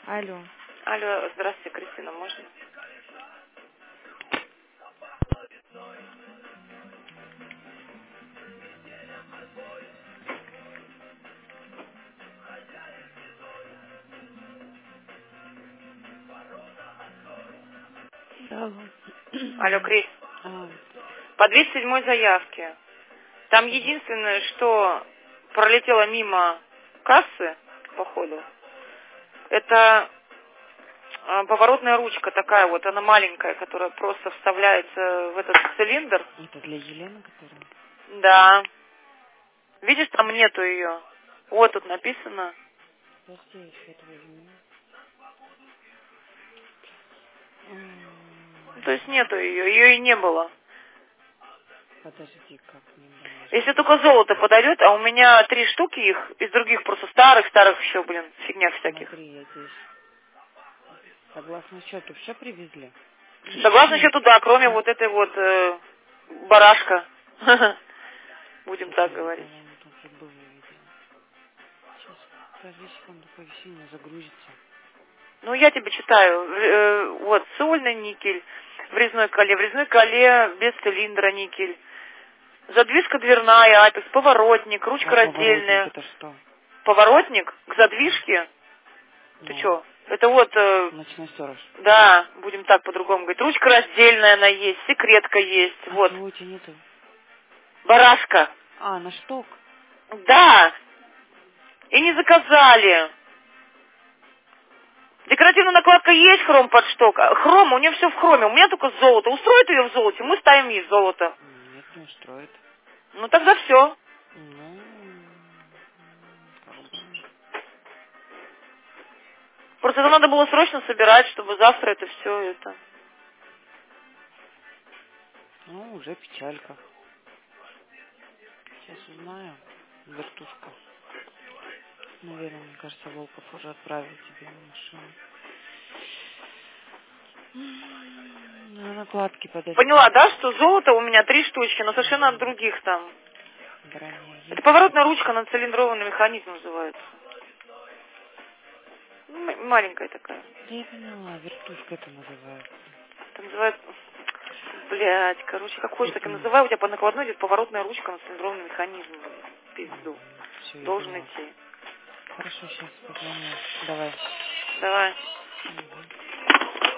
Алло. Алло, здравствуйте, Кристина, можно? Алло. Алло, Крис, А, по 207 заявке. Там единственное, что пролетело мимо кассы, походу, это поворотная ручка такая вот, она маленькая, которая просто вставляется в этот цилиндр. это для Елены, которая? Да. Видишь, там нету ее. Вот тут написано. Подожди, я еще это возьму. То есть нету ее и не было. Подожди, как мне дальше? Если только золото подойдет, а у меня 3 штуки их, из других просто старых еще, блин, фигня всяких. Смотри, я здесь. Согласно счету, все привезли? Согласно счету, да, кроме вот этой вот барашка. Будем Сейчас так я говорить. видела, он тут был, я видела. Сейчас, подожди секунду, повиси, мне загрузится. Ну, я тебе читаю. Вот, сольный никель, врезной коле без цилиндра никель. Задвижка дверная, апекс, поворотник, ручка А поворотник раздельная. это что? Поворотник к задвижке? Ты Ну, чё? Это вот, ночной сторож. да, будем так по-другому говорить. Ручка раздельная она есть, секретка есть, А вот. чего у тебя нету? Барашка. А, на шток. Да. И не заказали. Декоративная накладка есть, хром под шток. Хром, у нее все в хроме. У меня только золото. Устроит ее в золоте, мы ставим ей золото. Нет, не устроит. Ну тогда все. Ну, как бы... Просто это надо было срочно собирать, чтобы завтра это все это. Ну, уже печалька. Сейчас узнаю. Вертушка. Наверное, мне кажется, Волков уже отправил тебе на машину. На накладки Поняла, подожди. да, что золото у меня 3 штучки, но совершенно от других там. Броня Это есть. поворотная ручка на цилиндрованный механизм называется. Ну, маленькая такая. Да я поняла, вертушка это называется. Это называется... Блять, короче, как хочешь, так и Это... называй. У тебя по накладной идет поворотная ручка на цилиндрованный механизм. Пизду. Все, я Должен поняла. идти. Хорошо, сейчас позвоню. Давай. Давай. Мгм.